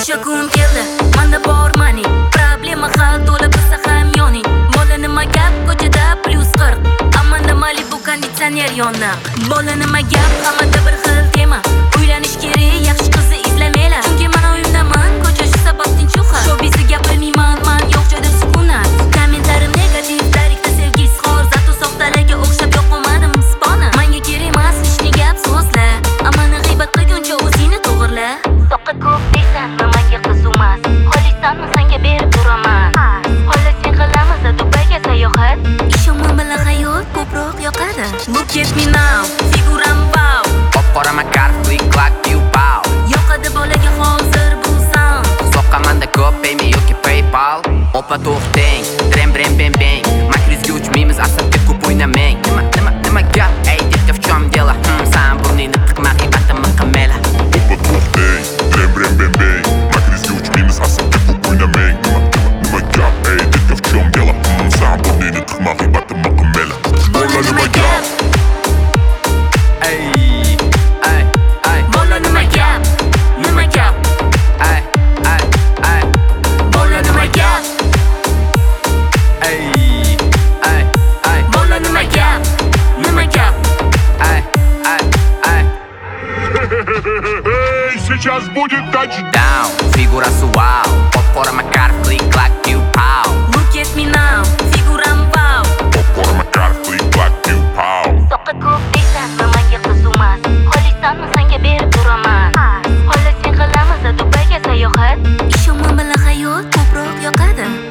O'sha kun keldi, manda bor money. Problema hal to'la bo'lsa ham yoning. Bola nima gap, ko'chada +40. Amanda Malibu konditsioner yoniq. Bola nima gap, hammada bir xil tema. Uylanish kerak, yaxshi qizni izlamanglar. Chunki men uyimdaman, ko'cha shu sabab tinch uxar. Shu bizni gapirmayman, men yo'q joyda sukunat. Kommentlarim negativ, tarixda sevgisiz xor. Zato soxtalarga o'xshab yoqmadim spona. Menga kerak emas ishni gap so'zla. Amani g'iybat qilguncha o'zingni to'g'irla. Soqqa ko'p deysan, menga qizumas. Xohlaysanmi senga berib turaman. Xohlasang qilamiz Dubayga sayohat. Ishonman bilan hayot ko'proq yoqadi. Look at me now, figuram wow. Qora makar click like you bow. Yoqadi bolaga hozir bu sound. Soqqamanda ko'p payme yoki PayPal. Opa to'xtang, drem brem bem beng. Makrizga uchmaymiz, asabga ko'p o'ynamang. Nima gap, ey debka в чем дело? San burningni tiqma, g'iybatimni qilmayla. Opa to'xtang, drem brem bem beng. Makrizga uchmaymiz, asabga ko'p o'ynamang. Nima gap, ey debka в чем дело? San burningni tiqma, g'iybatimni qilmayla. Bola nima gap? Bola nima gap? Nima gap? Bola nima gap? Bola nima gap? Nima gap? Сейчас будет touchdown. Down, figurasi wow. Qora makar click like you pow. Look at me now, figuram wow. Qora makar click like you pow. Soqqa ko'p deysan, menga qizumas. Xohlaysanmi senga berib turaman. Xohlasang qilamiz Dubayga sayohat. Ishonman bilan hayot ko'proq yoqadi.